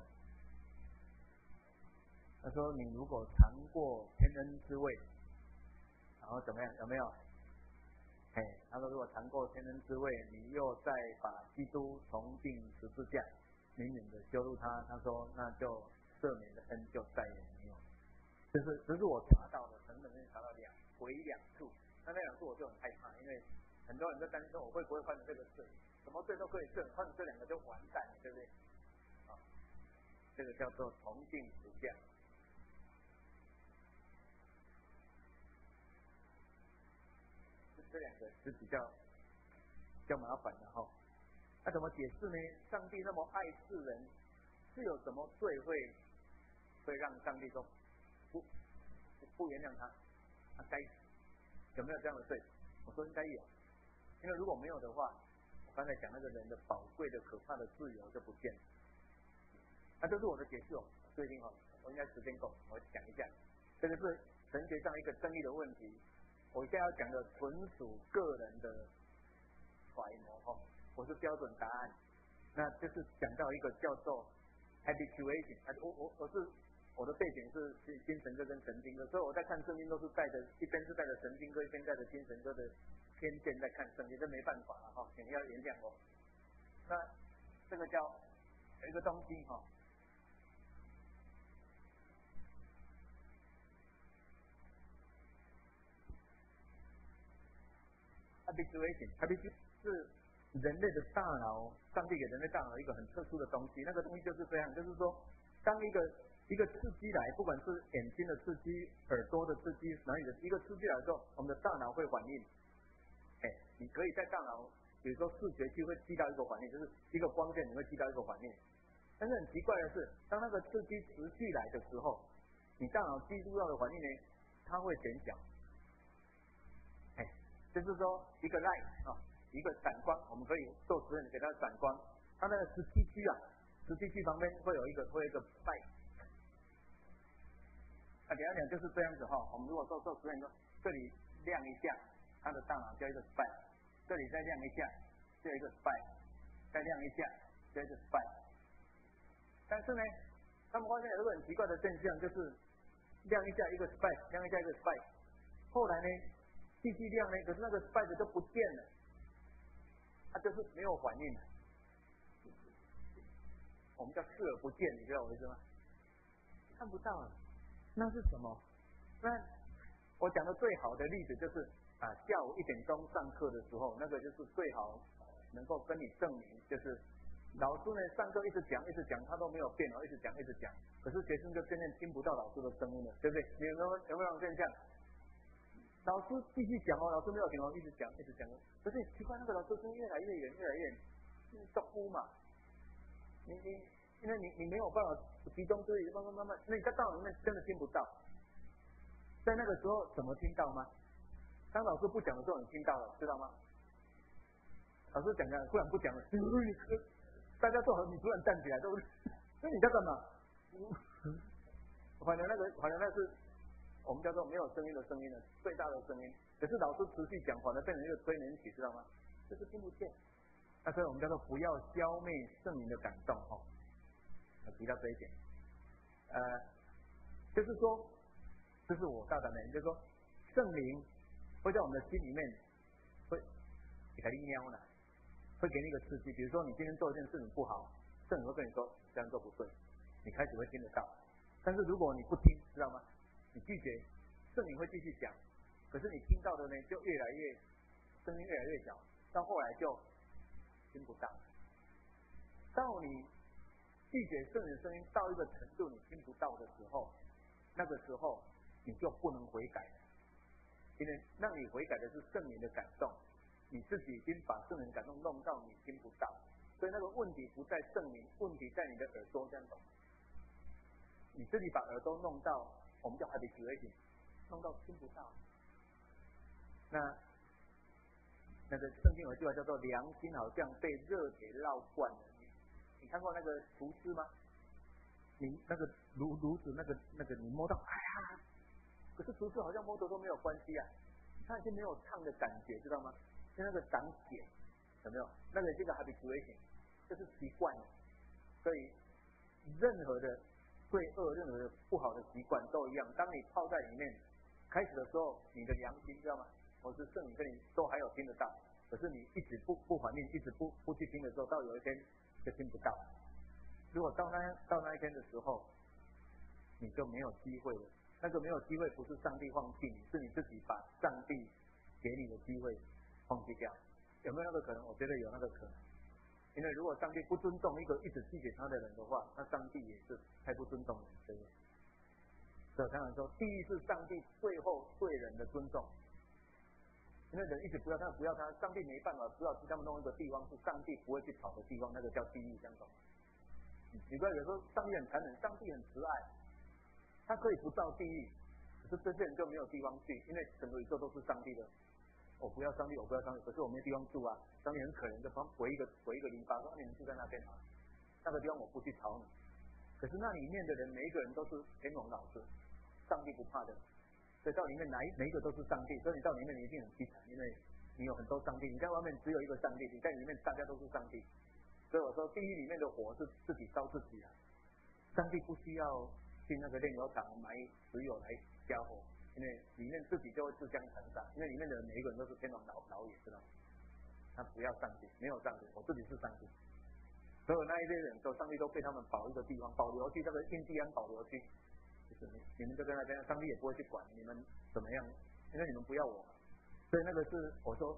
他说：“你如果尝过天恩之味，然后怎么样？有没有？嘿，他说如果尝过天恩之味，你又再把基督重定十字架，明明的羞辱他，他说那就赦免的恩就再也没有。这是这是我查到的，等等面查到两回两处，那那两处我就很害怕，因为很多人在担心说我会不会犯这个罪，什么罪都可以赦，犯这两个就完蛋了，对不对？啊。”这个叫做重定十架，这两个是比较比较麻烦的哈。那、啊、怎么解释呢？上帝那么爱世人，是有什么罪会会让上帝说不不原谅他？他该有没有这样的罪？我说应该有，因为如果没有的话，我刚才讲那个人的宝贵的可怕的自由就不见了。那、啊、这是我的解释哦，最近哈，我应该时间够，我讲一下，这个是神学上一个争议的问题。我现在要讲的纯属个人的揣摩哈，我是标准答案。那就是讲到一个叫做 habituation， 我我我是我的背景是精神科跟神经科，所以我在看圣经都是带着一边是带着神经科，一边带着精神科的偏见在看圣经，这没办法了哈，请要原谅我。那这个叫有一个东西哈。 habituation，habituation 是人类的大脑，上帝给人类大脑一个很特殊的东西，那个东西就是这样，就是说，当一个一个刺激来，不管是眼睛的刺激、耳朵的刺激、哪里的一个刺激来的时候，我们的大脑会反应。哎，你可以在大脑，比如说视觉区会记到一个反应，就是一个光线你会记到一个反应。但是很奇怪的是，当那个刺激持续来的时候，你大脑记录到的反应呢，它会减小。哎，就是说一个 light 啊。一个闪光，我们可以做实验给它闪光，它那个十七区啊，十七区旁边会有一个会有一个 spike， 啊，简单讲就是这样子哈。我们如果做做实验说，这里亮一下，它的大脑叫一个 spike， 这里再亮一下，就一个 spike， 再亮一下，就一个 spike。但是呢，他们发现有一个很奇怪的现象，就是亮一下一个 spike， 亮一下一个 spike， 后来呢继续亮呢，可是那个 spike 就不见了。它就是没有反应了，我们叫视而不见，你知道我意思吗？看不到了，那是什么？那我讲的最好的例子就是啊，下午一点钟上课的时候，那个就是最好能够跟你证明，就是老师呢上课一直讲一直讲，他都没有变哦，一直讲一直讲，可是学生就渐渐听不到老师的声音了，对不对？你有没有有没有这种现象？老师继续讲哦，老师没有停哦，一直讲一直讲。可是奇怪，那个老师声音越来越远，越来越远，照呼嘛。你你，因为你你没有办法集中注意力，慢慢慢慢，那你在大脑里面真的听不到。在那个时候怎么听到吗？当老师不讲的时候，你听到了，知道吗？老师讲讲，忽然不讲了，大家坐好，你突然站起来，对不对？那你在干嘛？反正那个，反正那是。我们叫做没有声音的声音呢，最大的声音。可是老师持续讲，反而变成一个催眠曲，知道吗？就是听不见。那所以我们叫做不要消灭圣灵的感动哈。我提到这一点，呃，就是说，这是我大胆的，就是说，圣灵会在我们的心里面会给你喵呢，会给你一个刺激。比如说你今天做一件事情不好，圣灵会跟你说这样做不对，你开始会听得到。但是如果你不听，知道吗？你拒绝，圣灵会继续讲，可是你听到的呢，就越来越声音越来越小，到后来就听不到。当你拒绝圣灵的声音到一个程度，你听不到的时候，那个时候你就不能悔改了，因为让你悔改的是圣灵的感动，你自己已经把圣灵感动弄到你听不到，所以那个问题不在圣灵，问题在你的耳朵，这样懂？你自己把耳朵弄到。我们叫 habituation， 弄到听不到。那那个圣经有一句话叫做“良心好像被热铁烙惯了”。你你看过那个厨师吗？你那个炉炉子那个那个你摸到，哎呀，可是厨师好像摸着都没有关系啊，他已经没有烫的感觉，知道吗？因为那个长茧，有没有？那个这个 habituation， 这是习惯，所以任何的。罪恶任何的不好的习惯都一样，当你泡在里面，开始的时候你的良心知道吗？或是圣灵跟你都还有听得到，可是你一直不不反应，一直不不去听的时候，到有一天就听不到。如果到那到那一天的时候，你就没有机会了。那个没有机会不是上帝放弃你，是你自己把上帝给你的机会放弃掉。有没有那个可能？我觉得有那个可能。因为如果上帝不尊重一个一直拒绝他的人的话，那上帝也是太不尊重人，对不对？所以常常说，第一是上帝最后对人的尊重，因为人一直不要他，不要他，上帝没办法，只好替他们弄一个地方是上帝不会去跑的地方，那个叫地狱，这样懂？你不要有时候上帝很残忍，上帝很慈爱，他可以不造地狱，可是这些人就没有地方去，因为整个宇宙都是上帝的。我不要上帝，我不要上帝，可是我没地方住啊！上帝很可怜，就帮围一个围一个篱笆，说你们住在那边啊，那个地方我不去吵你。可是那里面的人每一个人都是天龙老师，上帝不怕的，所以到里面哪一每一个都是上帝，所以你到里面你一定很凄惨，因为你有很多上帝，你在外面只有一个上帝，你在里面大家都是上帝。所以我说地狱里面的火是自己烧自己啊，上帝不需要去那个炼油厂买石油来加火。因为里面自己就会自相残杀，因为里面的人每一个人都是天王老老爷，知道吗？他不要上帝，没有上帝，我自己是上帝。所有那一些人都上帝都被他们保一个地方，保留区，这个印第安保留区，就是你你们就在那边，上帝也不会去管你们怎么样，因为你们不要我嘛。所以那个是我说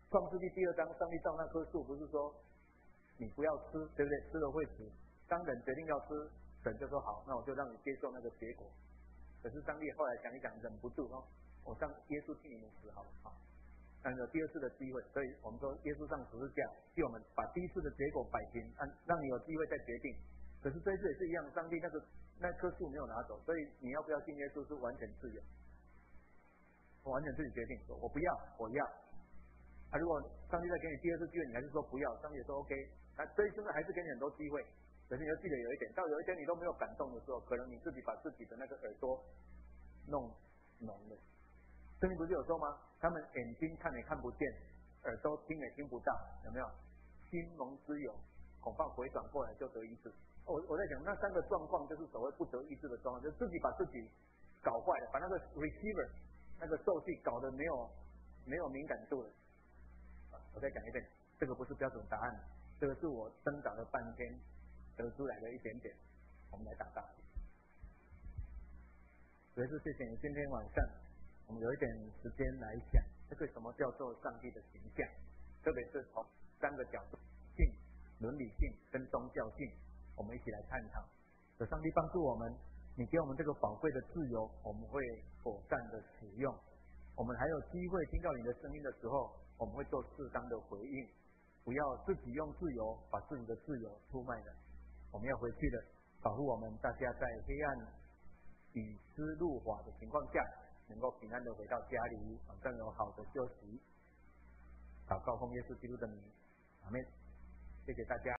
创世纪第二章，上帝造那棵树，不是说你不要吃，对不对？吃了会死。当人决定要吃，神就说好，那我就让你接受那个结果。可是上帝后来想一想，忍不住哦，我让耶稣替你们死好了啊。那有第二次的机会，所以我们说耶稣上十字架，替我们把第一次的结果摆平，让让你有机会再决定。可是这一次也是一样，上帝那个那棵树没有拿走，所以你要不要信耶稣是完全自由，我完全自己决定，说我不要，我要。啊，如果上帝再给你第二次机会，你还是说不要，上帝也说 OK， 那这一生还是给你很多机会。可是你要记得有一点，到有一天你都没有感动的时候，可能你自己把自己的那个耳朵弄聋了。圣经不是有说吗？他们眼睛看也看不见，耳朵听也听不到，有没有？心蒙之友，恐怕回转过来就得医治。我我在讲那三个状况，就是所谓不得医治的状况，就是自己把自己搞坏了，把那个 receiver 那个受器搞得没有没有敏感度了。我再讲一遍，这个不是标准答案，这个是我挣扎了半天得出来的一点点，我们来打大题。所以是谢谢你今天晚上我们有一点时间来想这个什么叫做上帝的形象，特别是从三个角度，性、伦理性跟宗教性，我们一起来探讨。有上帝帮助我们，你给我们这个宝贵的自由，我们会妥善的使用。我们还有机会听到你的声音的时候，我们会做适当的回应，不要自己用自由把自己的自由出卖了。我们要回去的，保护我们大家在黑暗与湿路滑的情况下，能够平安的回到家里，晚上有好的休息。祷告奉耶稣基督的名，阿们。谢谢大家。